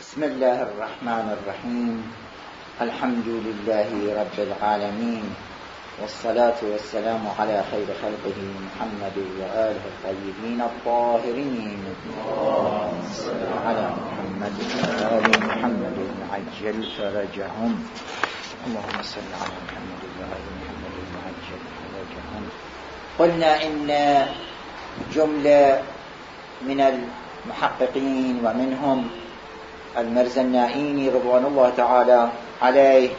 بسم الله الرحمن الرحيم. الحمد لله رب العالمين، والصلاة والسلام على خير خلقه محمد وآله الطيبين الطاهرين، على محمد وآل محمد عجل فرجهم. اللهم صل على محمد وآل محمد عجل فرجهم. قلنا إن جملة من المحققين ومنهم المرزنائيني رضوان الله تعالى عليه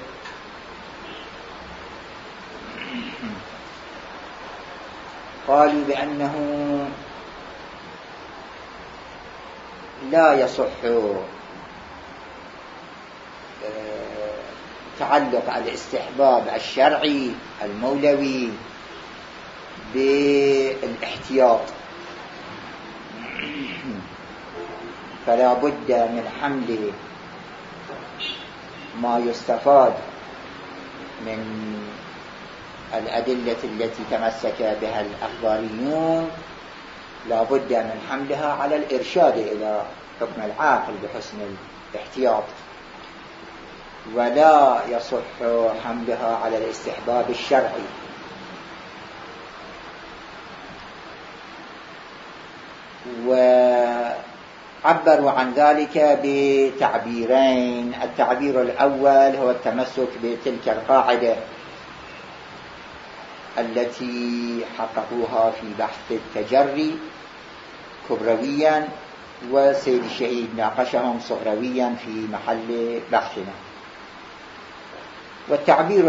قالوا بأنه لا يصح تعلق الاستحباب الشرعي المولوي بالاحتياط، فلا بد من حمل ما يستفاد من الأدلة التي تمسك بها الأخباريون، لا بد من حملها على الإرشاد إلى حكم العاقل بحسن الاحتياط، ولا يصح حملها على الاستحباب الشرعي. وعبروا عن ذلك بتعبيرين. التعبير الأول هو التمسك بتلك القاعدة التي حققوها في بحث التجري كبرويا، وسيد الشهيد ناقشهم صغرويا في محل بحثنا. والتعبير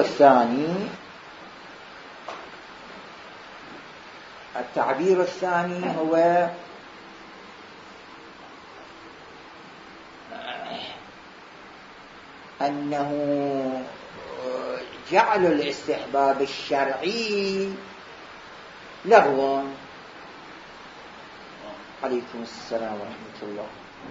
الثاني هو أنه جعل الاستحباب الشرعي لغو. عليكم السلام ورحمة الله.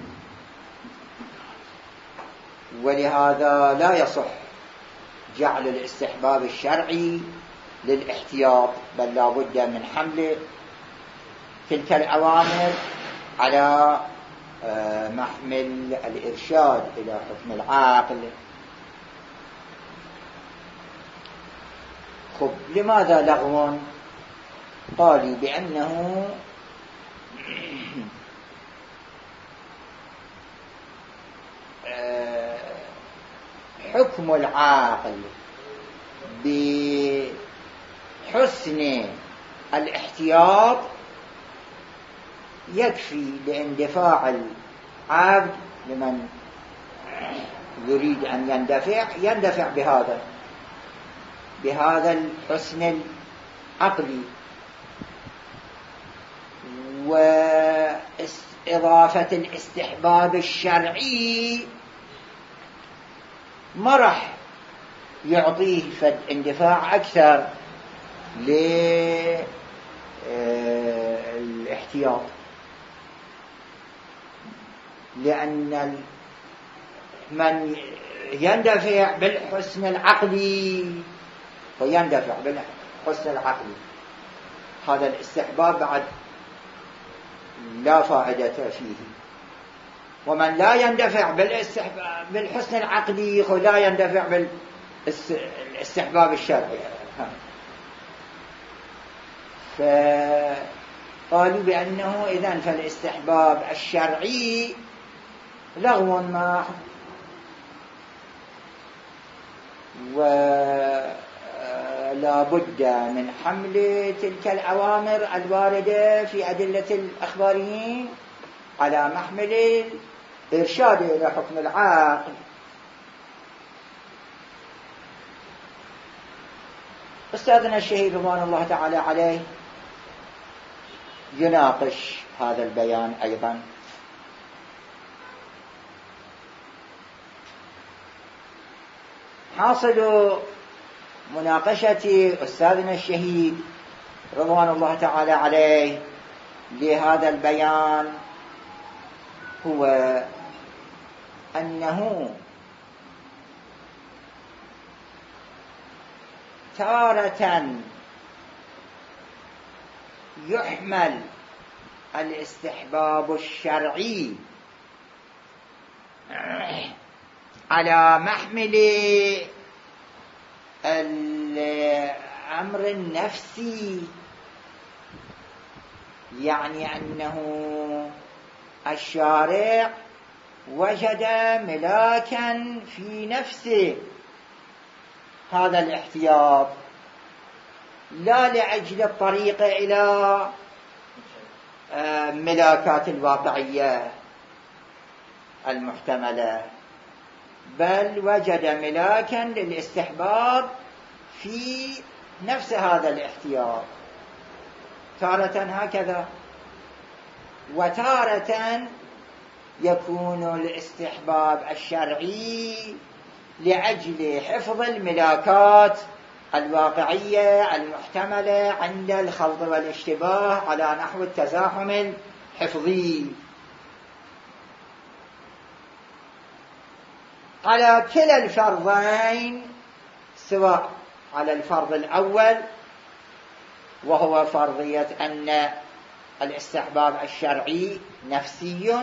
ولهذا لا يصح جعل الاستحباب الشرعي للاحتياط، بل لا بد من حمل تلك الأوامر على محمل الإرشاد إلى حكم العاقل. خب، لماذا لغو؟ قالوا بأنه حكم العاقل بحسن الاحتياط يكفي لاندفاع العبد لمن يريد أن يندفع بهذا الحسن العقلي، وإضافة الاستحباب الشرعي ما راح يعطيه فد اندفاع أكثر للاحتياط، لأن من يندفع بالحسن العقلي ويندفع بالحسن العقلي، هذا الاستحباب بعد لا فائدة فيه. ومن لا يندفع بالحسن العقلي ولا يندفع بالاستحباب الشرعي. فقالوا بأنه إذن فالاستحباب الشرعي لغو ما، ولا بد من حمل تلك الأوامر الواردة في أدلة الأخباريين على محمل إرشاد إلى حكم العاقل. أستاذنا الشهيد رضوان الله تعالى عليه يناقش هذا البيان أيضا. حاصل مناقشة أستاذنا الشهيد رضوان الله تعالى عليه لهذا البيان هو أنه تارة يحمل الاستحباب الشرعي على محمل الأمر النفسي، يعني أنه الشارع وجد ملاكا في نفسه هذا الاحتياط، لا لأجل الطريق إلى ملاكات الواقعية المحتملة، بل وجد ملاكا للاستحباب في نفس هذا الاحتياط، تارة هكذا وتارة يكون الاستحباب الشرعي لأجل حفظ الملاكات الواقعية المحتملة عند الخلط والاشتباه على نحو التزاحم الحفظي. على كلا الفرضين، سواء على الفرض الأول وهو فرضية أن الاستحباب الشرعي نفسي،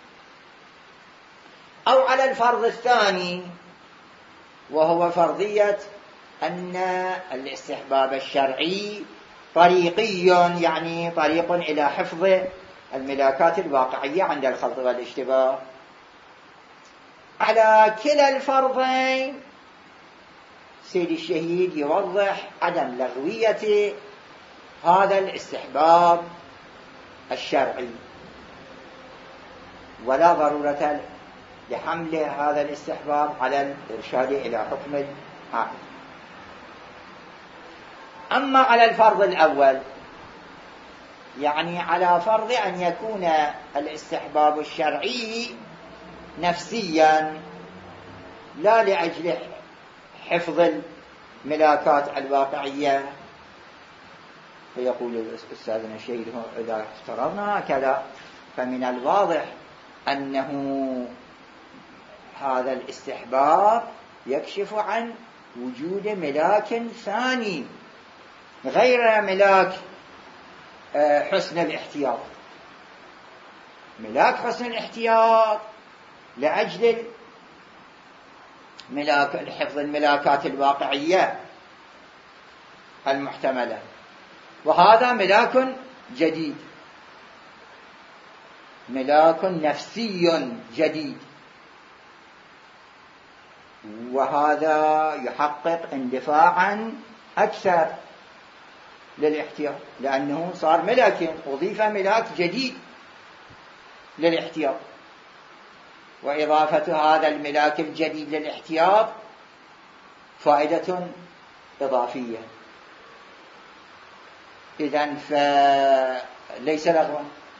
أو على الفرض الثاني وهو فرضية أن الاستحباب الشرعي طريقي، يعني طريق إلى حفظ الملاكات الواقعية عند الخلط والاشتباه. على كلا الفرضين سيد الشهيد يوضح عدم لغوية هذا الاستحباب الشرعي، ولا ضرورة لحمل هذا الاستحباب على الإرشاد إلى حكم العاقل. أما على الفرض الأول، يعني على فرض أن يكون الاستحباب الشرعي نفسيا لا لأجل حفظ الملاكات الواقعية، فيقول أستاذنا الشهيد إذا افترضنا هكذا فمن الواضح أنه هذا الاستحباب يكشف عن وجود ملاك ثاني غير ملاك حسن الاحتياط. ملاك حسن الاحتياط لأجل حفظ الملاكات الواقعية المحتملة، وهذا ملاك جديد، ملاك نفسي جديد، وهذا يحقق اندفاعا أكثر للاحتياط، لأنه صار ملاك، أضيف ملاك جديد للاحتياط، وإضافة هذا الملاك الجديد للاحتياط فائدة إضافية، إذن فليس لغوا،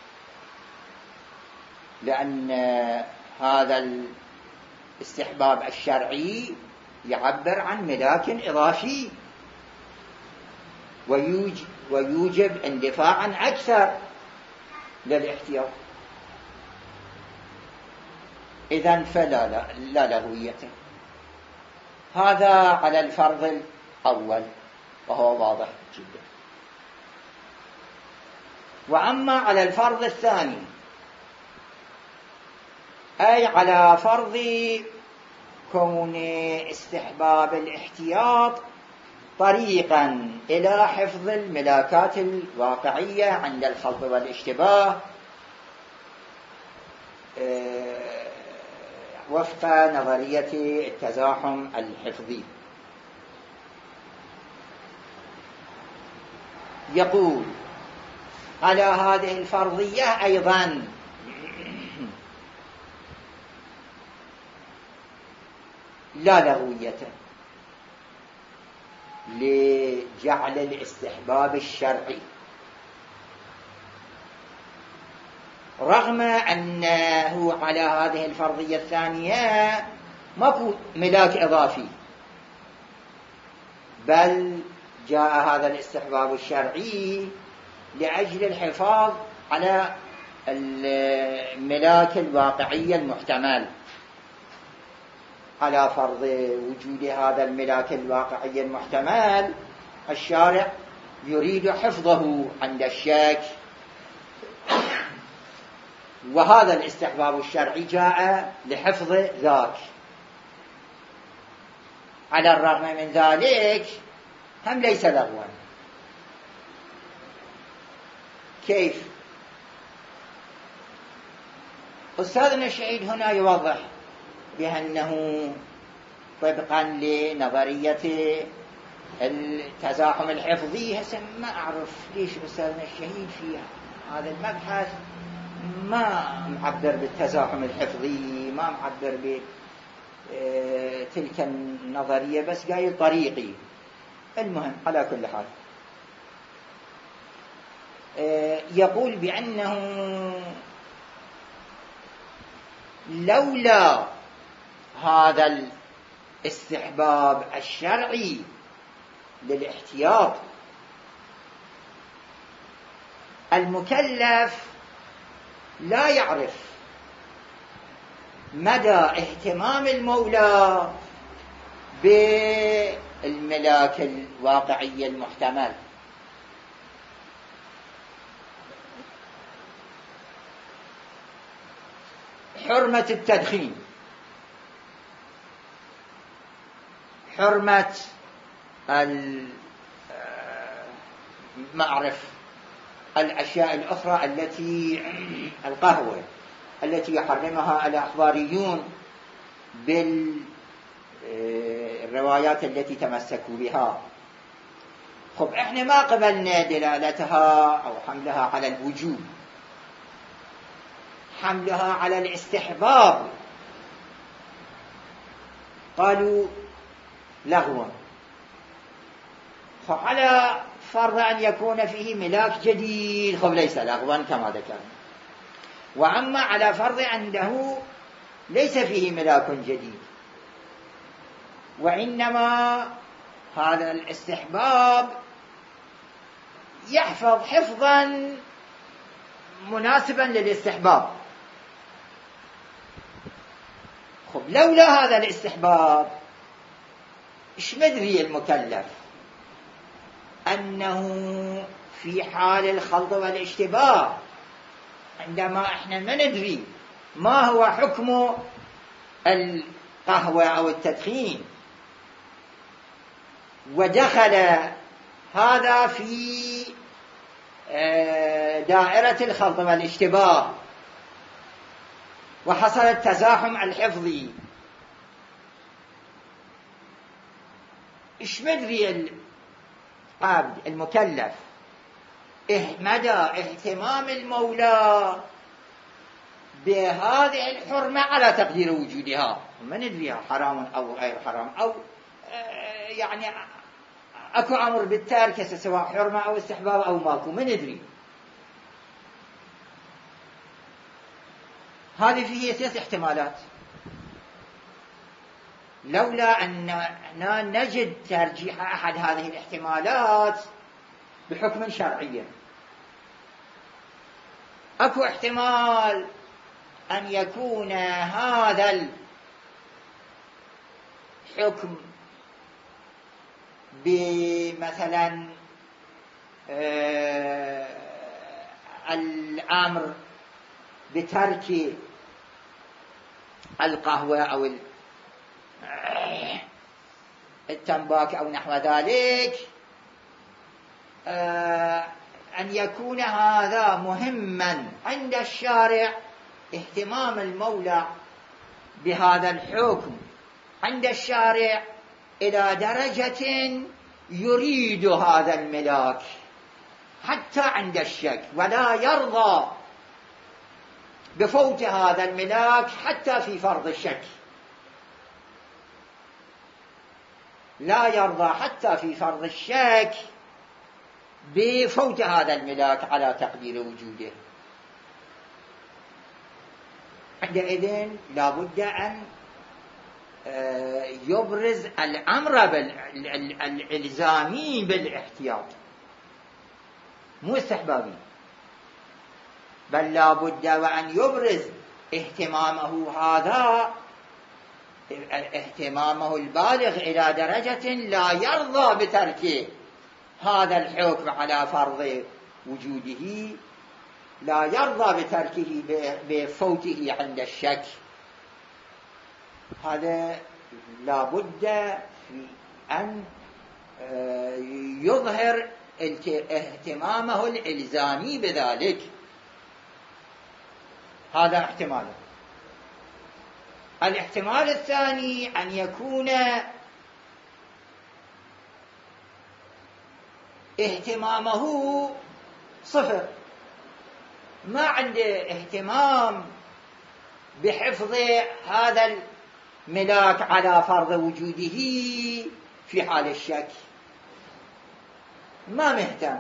لأن هذا الاستحباب الشرعي يعبر عن ملاك إضافي ويوجب اندفاعا أكثر للاحتياط، إذن فلا لغوية. هذا على الفرض الأول وهو واضح جدا. وأما على الفرض الثاني، أي على فرض كون استحباب الاحتياط طريقا إلى حفظ الملاكات الواقعية عند الخلط والاشتباه وفق نظرية التزاحم الحفظي، يقول على هذه الفرضية أيضا لا لغوية لجعل الاستحباب الشرعي، رغم أنه على هذه الفرضية الثانية ماكو ملاك إضافي، بل جاء هذا الاستحباب الشرعي لأجل الحفاظ على الملاك الواقعي المحتمل. على فرض وجود هذا الملاك الواقعي المحتمل الشارع يريد حفظه عند الشك، وهذا الاستحباب الشرعي جاء لحفظ ذاك، على الرغم من ذلك هم ليس لغوا. كيف؟ أستاذنا الشهيد هنا يوضح بأنه طبقا لنظرية التزاحم الحفظي. هسه ما أعرف ليش أستاذنا الشهيد في هذا المبحث ما معبر بالتزاحم الحفظي، ما معبر بتلك النظرية، بس قايل طريقي. المهم على كل حال يقول بأنه لولا هذا الاستحباب الشرعي للاحتياط المكلف لا يعرف مدى اهتمام المولى بالملاك الواقعي المحتمل. حرمة التدخين، حرمة ما أعرف الأشياء الأخرى التي القهوة التي يحرمها الأخباريون بالروايات التي تمسكوا بها. خب احنا ما قبلنا دلالتها أو حملها على الوجوب، حملها على الاستحباب. قالوا لغوا، فعلى فرض أن يكون فيه ملاك جديد خب ليس لغوا كما ذكرنا. وأما على فرض أنه ليس فيه ملاك جديد وإنما هذا الاستحباب يحفظ حفظا مناسبا للاستحباب. خب لولا هذا الاستحباب إيش مدري المكلف أنه في حال الخلط والاشتباه، عندما احنا ما ندري ما هو حكم القهوة أو التدخين ودخل هذا في دائرة الخلط والاشتباه وحصل التزاحم الحفظي، إيش مدري العبد المكلف مدى اهتمام المولى بهذه الحرمة على تقدير وجودها. ما ندريها حرام أو غير حرام، أو يعني أكو أمر بالترك سواء حرمة أو استحباب أو ماكو، ما ندري. هذه فيه 3 احتمالات. لولا أننا نجد ترجيح أحد هذه الاحتمالات بحكم شرعي. أكو احتمال أن يكون هذا الحكم بمثلا الأمر بترك القهوة أو التنباك أو نحو ذلك، أن يكون هذا مهما عند الشارع، اهتمام المولى بهذا الحكم عند الشارع إلى درجة يريد هذا الملاك حتى عند الشك، ولا يرضى بفوت هذا الملاك حتى في فرض الشك، لا يرضى حتى في فرض الشك بفوت هذا الملاك على تقدير وجوده. عندئذ لا بد أن يبرز الأمر الإلزامي بالاحتياط، مو استحبابي، بل لا بد وأن يبرز اهتمامه هذا، اهتمامه البالغ إلى درجة لا يرضى بترك هذا الحكم على فرض وجوده، لا يرضى بتركه بفوته عند الشك. هذا لا بد في أن يظهر اهتمامه الإلزامي بذلك. هذا احتمال. الاحتمال الثاني أن يكون اهتمامه صفر، ما عنده اهتمام بحفظ هذا الملاك على فرض وجوده في حال الشك، ما مهتم،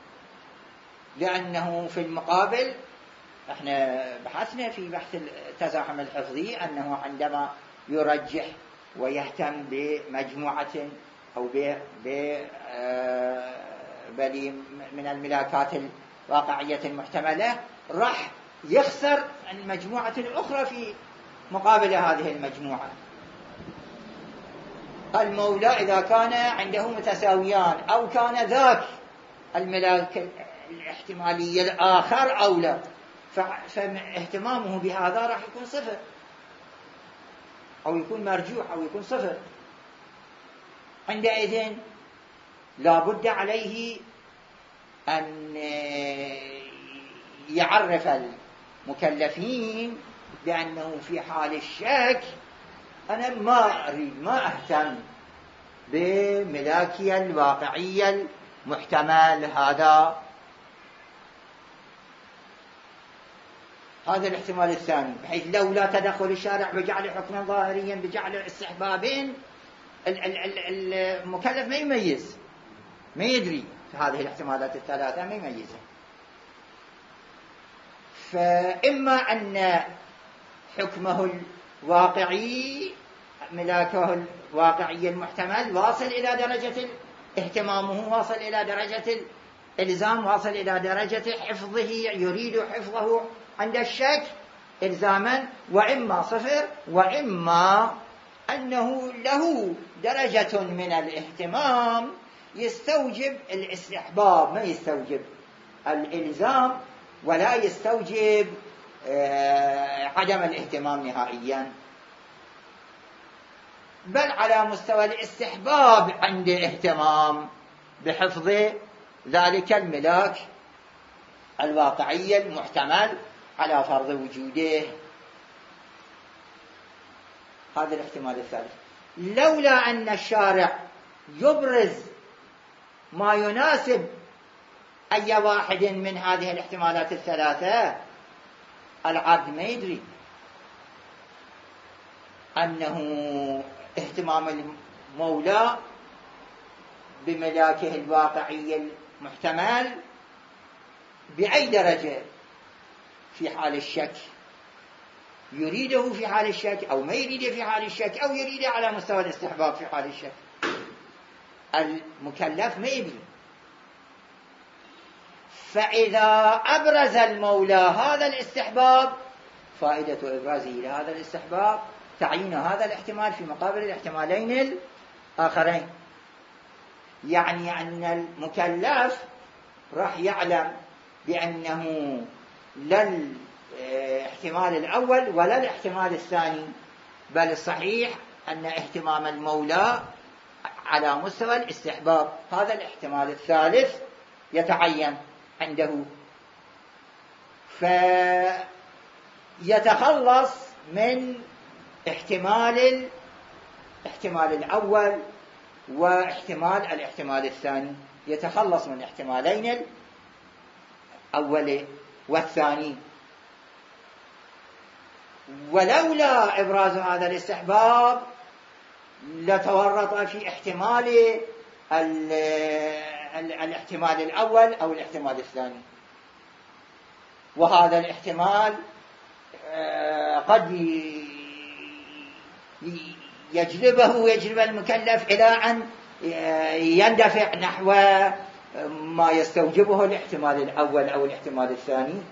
لأنه في المقابل احنا بحثنا في بحث التزاحم الحفظي أنه عندما يرجح ويهتم بمجموعة أو من الملاكات الواقعية المحتملة راح يخسر المجموعة الأخرى في مقابل هذه المجموعة. المولى إذا كان عنده متساويان أو كان ذاك الملاك الاحتمالي الآخر أولى، فاهتمامه بهذا راح يكون صفر أو يكون مرجوح أو يكون صفر. عندئذ لا بد عليه أن يعرف المكلفين بأنه في حال الشك أنا ما أريد، ما أهتم بملاكي الواقعية المحتمل. هذا الاحتمال الثاني، بحيث لولا تدخل الشارع بجعل حكما ظاهريا بجعل استحبابين المكلف ما يميز، ما يدري في هذه الاحتمالات الثلاثة، ما يميزها. فإما أن حكمه الواقعي ملاكه الواقعي المحتمل واصل إلى درجة اهتمامه، واصل إلى درجة الإلزام، واصل إلى درجة حفظه، يريد حفظه عند الشك إلزاما، وإما صفر، وإما أنه له درجة من الاهتمام يستوجب الاستحباب، ما يستوجب الإلزام ولا يستوجب عدم الاهتمام نهائيا، بل على مستوى الاستحباب عنده اهتمام بحفظ ذلك الملاك الواقعي المحتمل على فرض وجوده. هذا الاحتمال الثالث. لولا أن الشارع يبرز ما يناسب أي واحد من هذه الاحتمالات الثلاثة، العبد ما يدري أنه اهتمام المولى بملاكه الواقعي المحتمل بأي درجة في حال الشك، يريده في حال الشك أو ما يريده في حال الشك، أو يريده على مستوى الاستحباب في حال الشك. المكلف ما يدري. فإذا أبرز المولى هذا الاستحباب، فائدة إبرازه لهذا الاستحباب تعيين هذا الاحتمال في مقابل الاحتمالين الآخرين، يعني أن المكلف راح يعلم بأنه لا الاحتمال الأول ولا الاحتمال الثاني، بل الصحيح أن اهتمام المولى على مستوى الاستحباب. هذا الاحتمال الثالث يتعين عنده، فيتخلص من احتمال الأول الاحتمال الثاني، يتخلص من احتمالين الأول والثاني. ولولا إبراز هذا الاستحباب لتورط في احتمال الاحتمال الأول أو الاحتمال الثاني، وهذا الاحتمال قد يجلب المكلف إلى أن يندفع نحو ما يستوجبه الاحتمال الأول أو الاحتمال الثاني.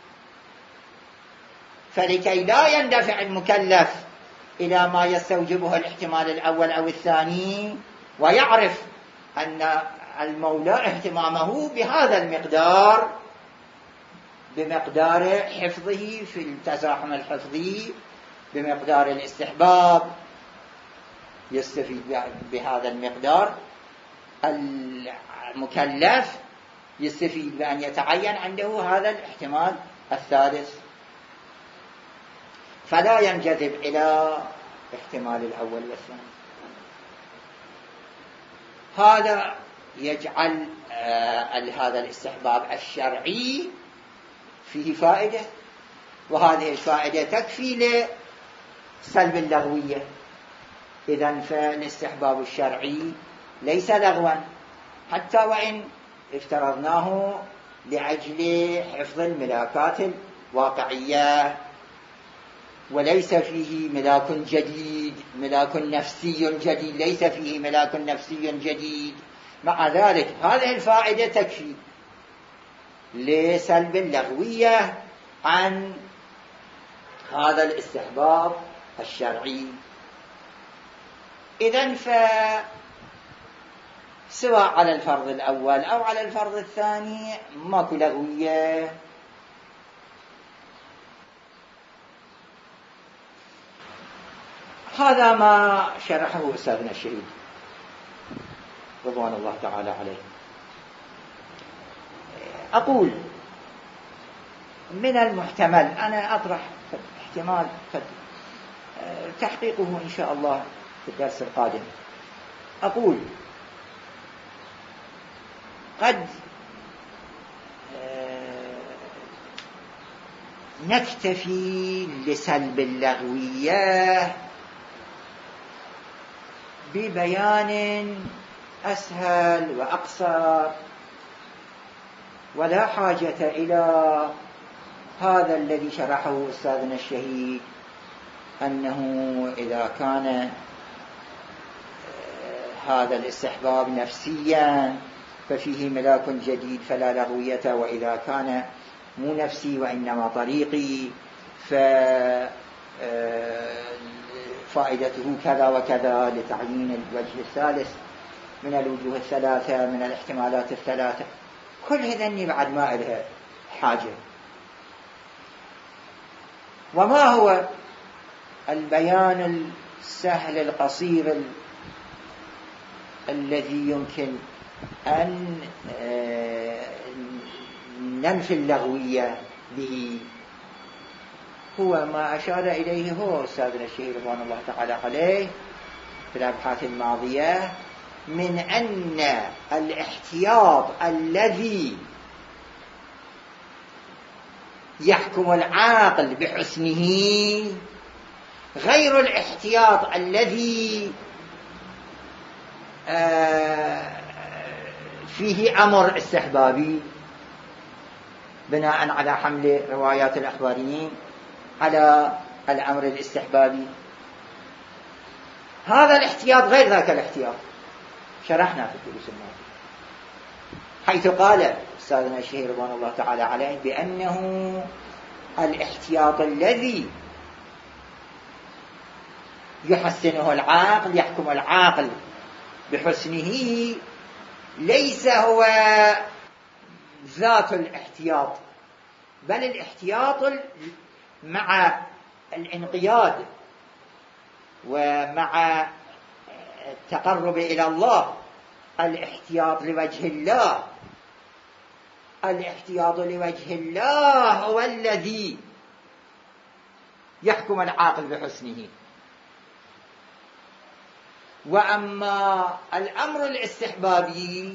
فلكي لا يندفع المكلف إلى ما يستوجبه الاحتمال الأول أو الثاني، ويعرف أن المولى اهتمامه بهذا المقدار، بمقدار حفظه في التزاحم الحفظي، بمقدار الاستحباب، يستفيد بهذا المقدار، المكلف يستفيد بأن يتعين عنده هذا الاحتمال الثالث، فلا ينجذب إلى احتمال الأول والثاني. هذا يجعل هذا الاستحباب الشرعي فيه فائدة، وهذه الفائدة تكفي لسلب اللغوية. إذن فالاستحباب الشرعي ليس لغوا، حتى وإن افترضناه لأجل حفظ الملاكات الواقعية، وليس فيه ملاك جديد، ملاك نفسي جديد، ليس فيه ملاك نفسي جديد. مع ذلك هذه الفائدة تكفي لسلب اللغوية عن هذا الاستحباب الشرعي. إذن سواء على الفرض الأول أو على الفرض الثاني ماكو لغوية. هذا ما شرحه أستاذنا الشهيد رضوان الله تعالى عليه. أقول من المحتمل، أنا أطرح احتمال تحقيقه إن شاء الله في الدرس القادم. أقول قد نكتفي لسلب اللغوية ببيان أسهل وأقصر، ولا حاجة إلى هذا الذي شرحه أستاذنا الشهيد، أنه إذا كان هذا الاستحباب نفسيا ففيه ملاك جديد فلا لغوية، وإذا كان مو نفسي وإنما طريقي فائدته كذا وكذا، لتعيين الوجه الثالث من الوجوه الثلاثة من الاحتمالات الثلاثة. كل هذني بعد ما إلها حاجة. وما هو البيان السهل القصير الذي يمكن أن ننفي اللغوية به؟ هو ما أشار إليه هو أستاذنا الشهيد رضوان الله تعالى عليه في الأبحاث الماضية، من أن الاحتياط الذي يحكم العاقل بحسنه غير الاحتياط الذي فيه أمر استحبابي، بناء على حمل روايات الأخباريين على الأمر الاستحبابي. هذا الاحتياط غير ذاك الاحتياط، شرحنا في الدروس الماضية، حيث قال أستاذنا الشهيد رضوان الله تعالى عليه بأنه الاحتياط الذي يحسنه العاقل، يحكم العاقل بحسنه، ليس هو ذات الاحتياط، بل الاحتياط مع الانقياد ومع التقرب إلى الله، الاحتياط لوجه الله. الاحتياط لوجه الله هو الذي يحكم العاقل بحسنه. وأما الأمر الاستحبابي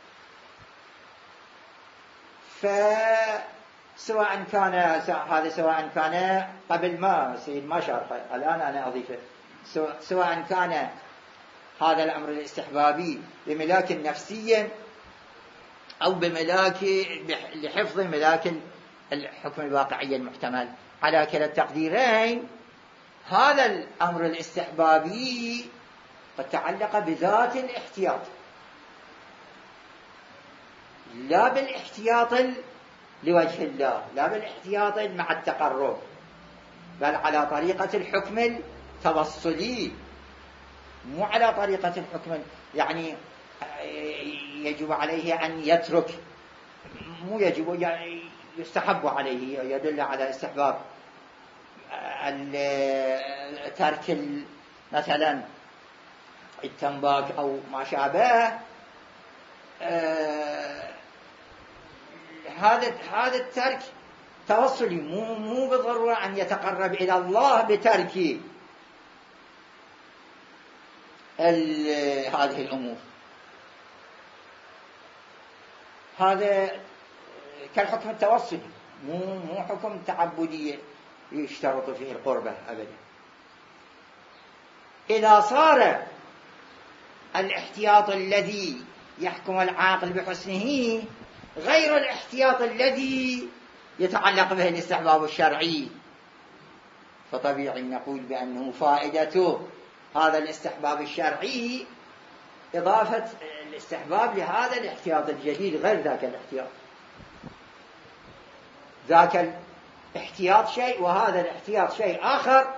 فسواء كان هذا سواء كان قبل ما سيد ما شرح، الآن أنا أضيفه، سواء كان هذا الأمر الاستحبابي بملاك نفسي أو بملاك لحفظ ملاك الحكم الواقعي المحتمل، على كلا التقديرين هذا الأمر الاستحبابي قد تعلق بذات الاحتياط، لا بالاحتياط لوجه الله، لا بالاحتياط مع التقرب، بل على طريقة الحكم التوصلي، مو على طريقة الحكم يعني يجب عليه أن يترك، مو يجب، يعني يستحب عليه، يدل على استحباب ترك مثلا التنباك أو ما شابه، هذا الترك توصلي، مو بالضرورة أن يتقرب إلى الله بترك هذه الأمور. هذا كالحكم التوصلي، مو حكم تعبدي يشترط فيه القربة أبدا. إذا صار الاحتياط الذي يحكم العاقل بحسنه غير الاحتياط الذي يتعلق به الاستحباب الشرعي، فطبيعي نقول بأنه فائدته هذا الاستحباب الشرعي إضافة الاستحباب لهذا الاحتياط الجديد غير ذاك الاحتياط. ذاك الاحتياط شيء وهذا الاحتياط شيء آخر،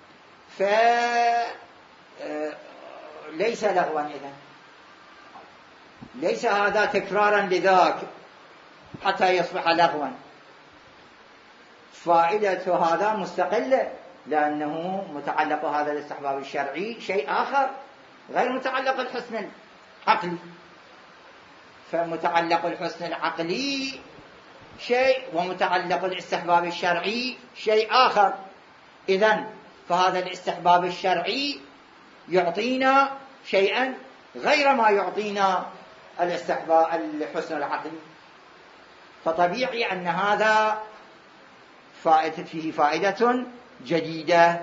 ليس لغوا إذن، ليس هذا تكرارا لذاك حتى يصبح لغوا. فائدة هذا مستقلة، لأنه متعلق هذا الاستحباب الشرعي شيء آخر غير متعلق الحسن العقلي. فمتعلق الحسن العقلي شيء ومتعلق الاستحباب الشرعي شيء آخر. إذن فهذا الاستحباب الشرعي يعطينا شيئا غير ما يعطينا الحسن العقلي. فطبيعي أن هذا فيه فائدة جديدة.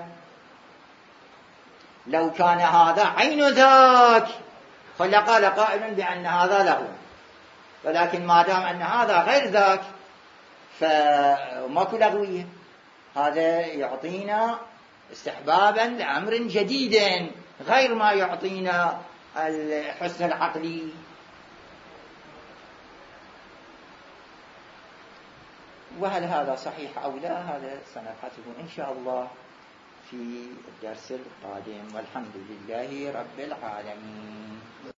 لو كان هذا عين ذاك فلقال قائل بأن هذا له، ولكن ما دام أن هذا غير ذاك فماكو لغوية. هذا يعطينا استحبابا لأمر جديد غير ما يعطينا الحسن العقلي. وهل هذا صحيح أو لا؟ هذا سنبحثه إن شاء الله في الدرس القادم، والحمد لله رب العالمين.